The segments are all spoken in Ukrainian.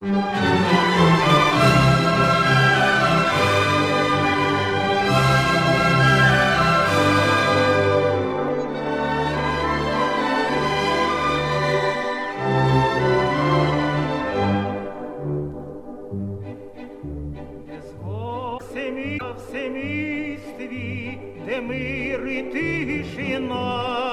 Все містві, де мир і тишина,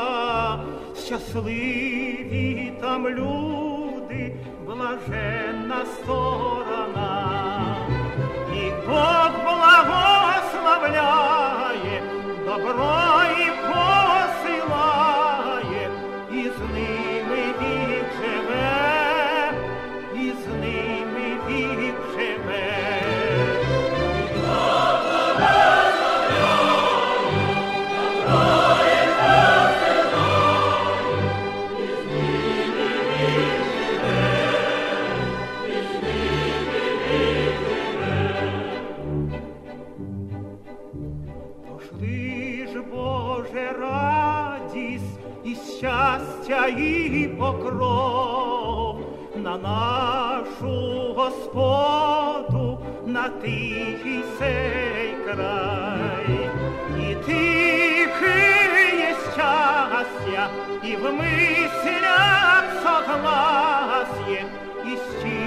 щасливі там люди, блаженна сторона. І Бог благословляє, добро і посилає, і з ними вік живе, і з ними вік живе. Пошли ж, Боже, радість і щастя і покров на нашу Господу, на тихий сей край. І тихе щастя, і в мислях согласие, і